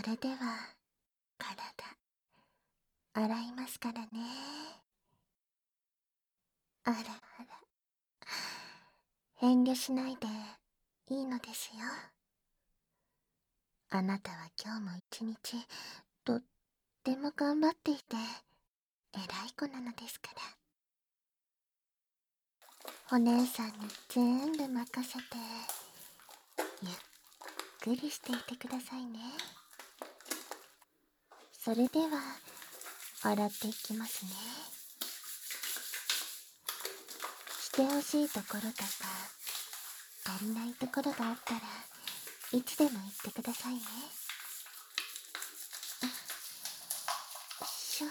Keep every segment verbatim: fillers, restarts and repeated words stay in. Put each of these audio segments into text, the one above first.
れでは体洗いますからね。あらあら、遠慮しないでいいのですよ。あなたは今日も一日とっても頑張っていて偉い子なのですから、お姉さんに全部任せてゆっくりしていてくださいね。それでは洗っていきますね。してほしいところとか足りないところがあったらいつでも言ってくださいね。よいしょ、よ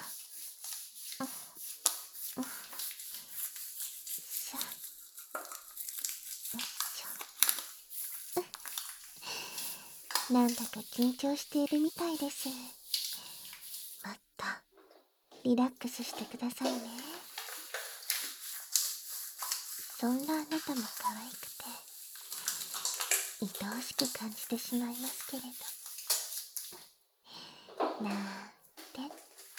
いしょ、よいしょ。なんだか緊張しているみたいです。もっとリラックスしてくださいね。そんなあなたも可愛くて愛おしく感じてしまいますけれど、なんて。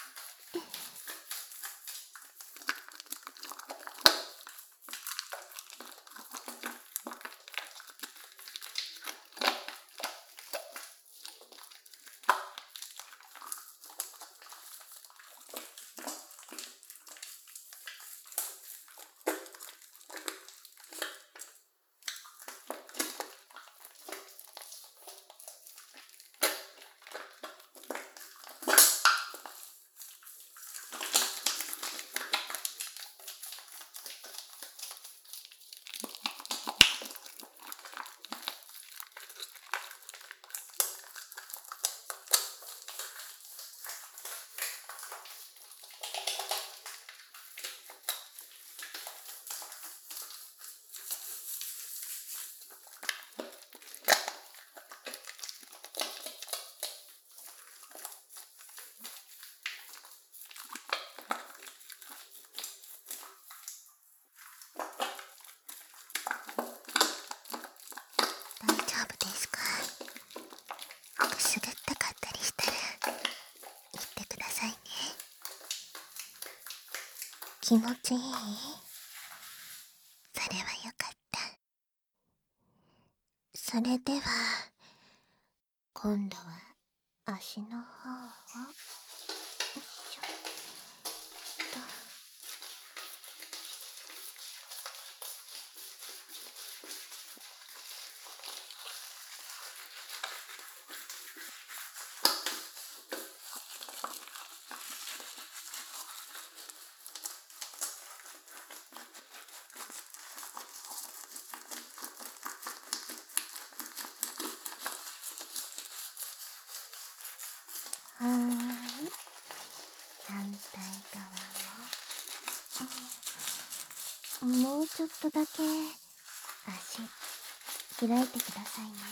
大丈夫ですか？くすぐったかったりしたら言ってくださいね。気持ちいい？それはよかった。それでは今度は足の方をよいしょっと。はーい、反対側も、もうちょっとだけ足開いてくださいね。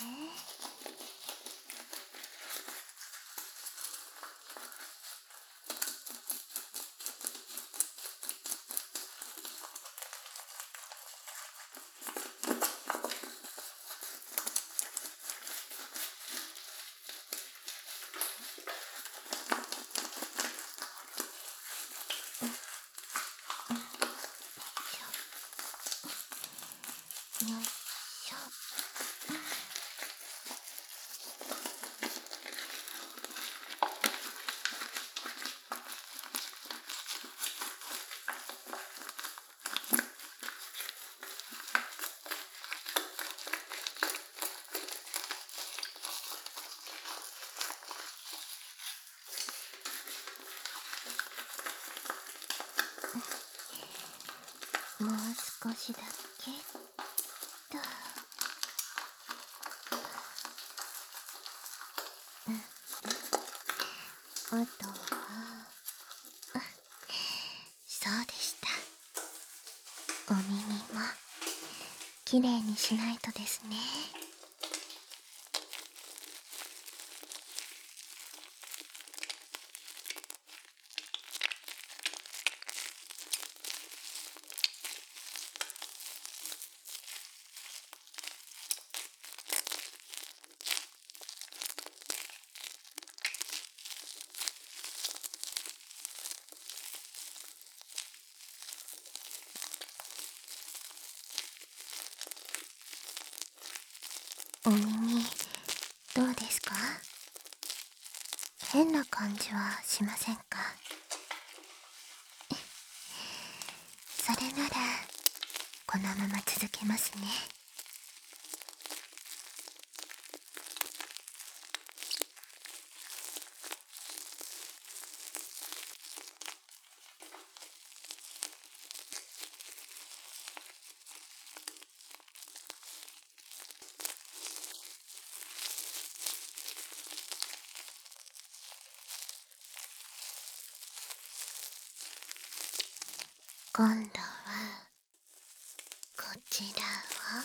よいしょ。もう少しだけと。あとは、あ、そうでした。お耳もきれいにしないとですね。 な感じはしませんか？それならこのまま続けますね。今度はこちらを。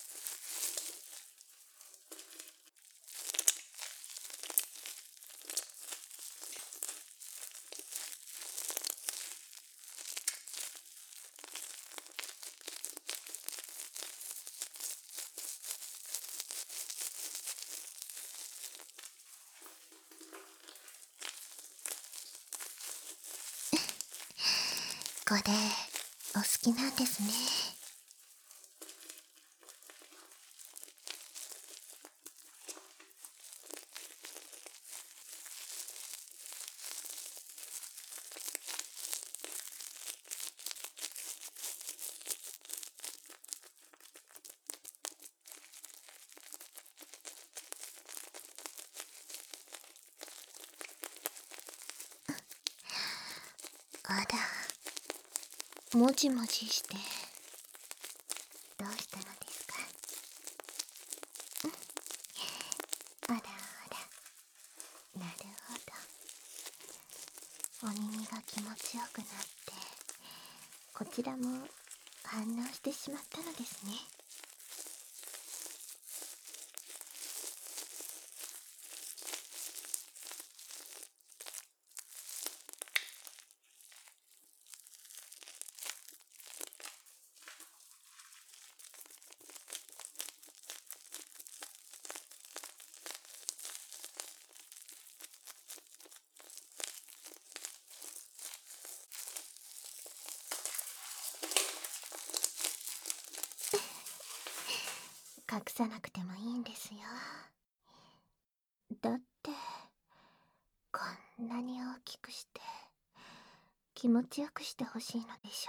これお好きなんですね。あら、もじもじしてどうしたのですか？あらあら、なるほど。お耳が気持ちよくなってこちらも反応してしまったのですね。隠さなくてもいいんですよ。だってこんなに大きくして気持ちよくしてほしいのでしょ。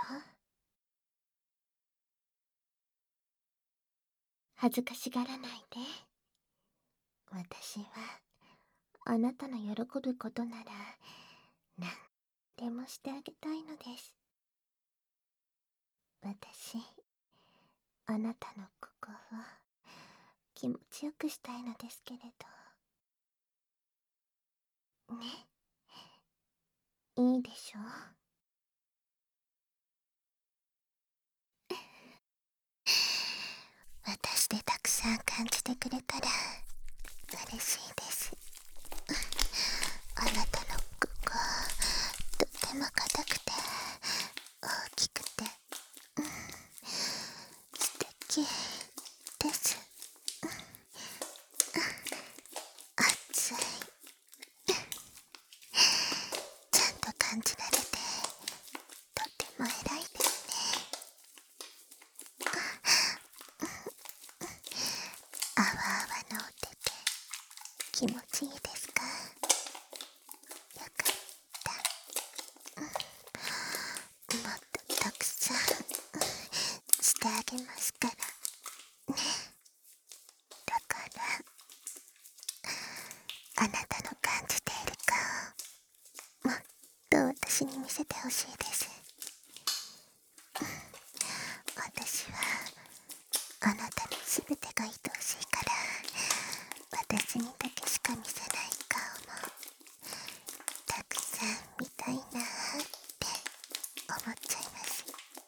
恥ずかしがらないで。私はあなたの喜ぶことなら何でもしてあげたいのです。私、あなたのここを気持ちよくしたいのですけれどね。いいでしょう。私でたくさん感じてくれたら嬉しいです。あなたのここ、とても硬くて大きくて、うん、素敵です。熱い。ちゃんと感じられてとても偉いですね。あわあわのお手で気持ちいいですか？よかった。うん、もっとたくさん、うん、してあげますからね。だからあなたの感じている顔もっと私に見せてほしいです。私はあなたに全てが愛おしいから、私にだけしか見せない顔もたくさん見たいなーって思っちゃいます。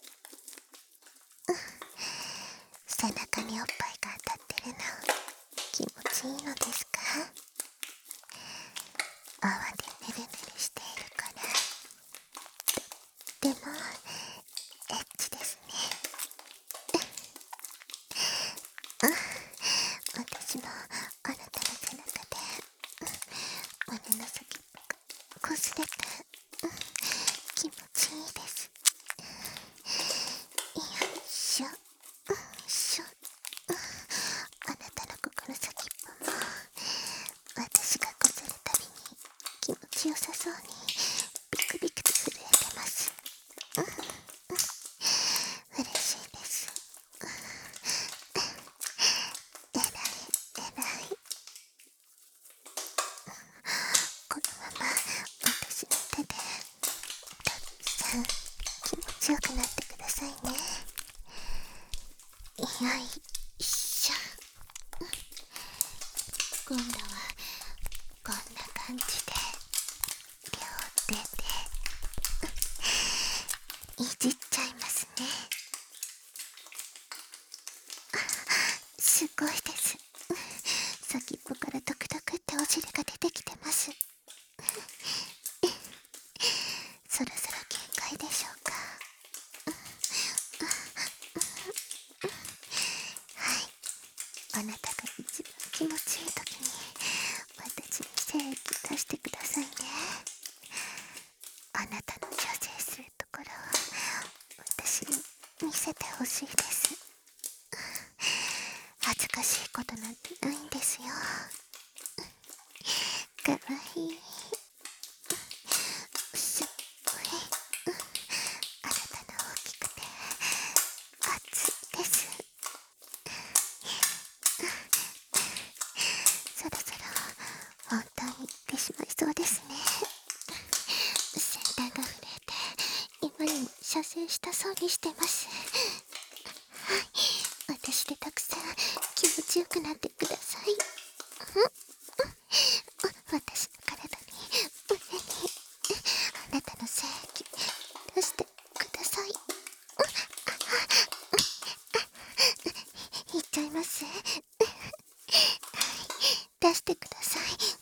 背中におっぱいが当たってるの気持ちいいのですか？泡でぬるぬるしているからとってもエッチですね。私もあなたの背中で、うん、胸の先っぽがこすれて、うん、気持ちいいです。よいしょ、よいしょ、うん、あなたのここの先っぽも私がこするたびに気持ちちよくなってくださいね。よいしょ。今度はこんな感じで両手でいじっちゃいますね。すごいです。先っぽからトクトクってお汁が出てきてます。そろそろ限界でしょうか。はい、あなたが一番気持ちいい時に私に精液出してくださいね。あなたの射精するところを私に見せてほしいです。恥ずかしいことなんてないんですよ。かわいい。すっごい。あなたの大きくて熱いです。そろそろ本当に行ってしまいそうですね。先端が震えて今にも射精したそうにしてます。はい、私でたくさん気持ちよくなってください。私の体に胸にあなたの精液出してください。いっちゃいます。出してください。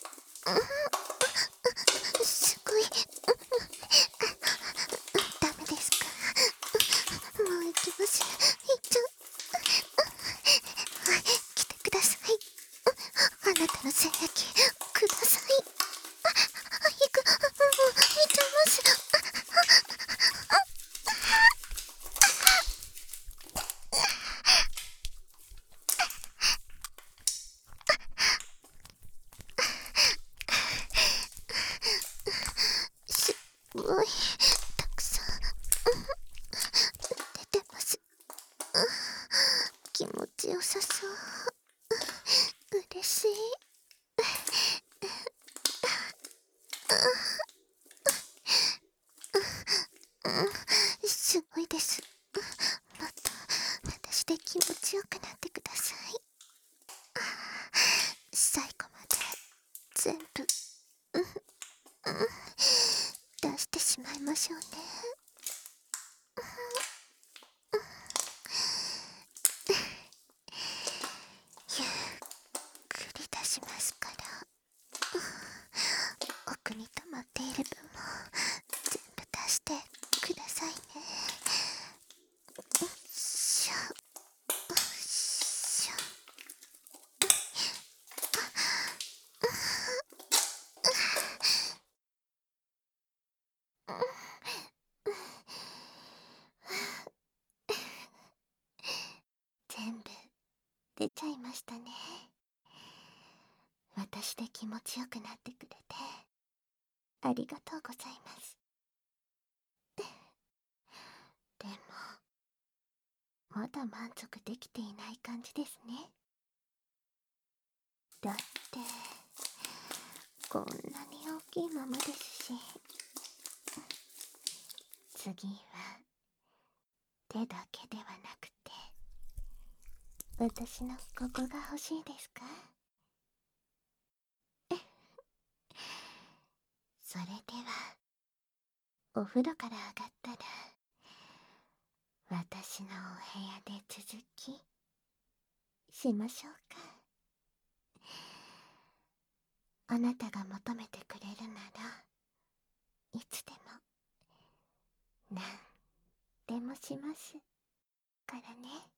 すごい。ダメですか。もう行きます。行っちゃう。はい、来てください。あなたの精液ください。あ、行く。もう行っちゃいます。すごいたくさん出てます。気持ちよさそう。嬉しい。すごいです。もっと私で気持ちよくなってください。最後まで全部出してしまいましょうね。ゆっくり出しますから、奥に溜まっている分も全部出してくださいね。よいしょよいしょ。全部出ちゃいましたね。私で気持ちよくなってくれてありがとうございます。でもまだ満足できていない感じですね。だってこんなに大きいままですし。次は手だけではなくて私のここが欲しいですか？それではお風呂から上がったら私のお部屋で続きしましょうか。あなたが求めてくれるならいつでも何でもしますからね。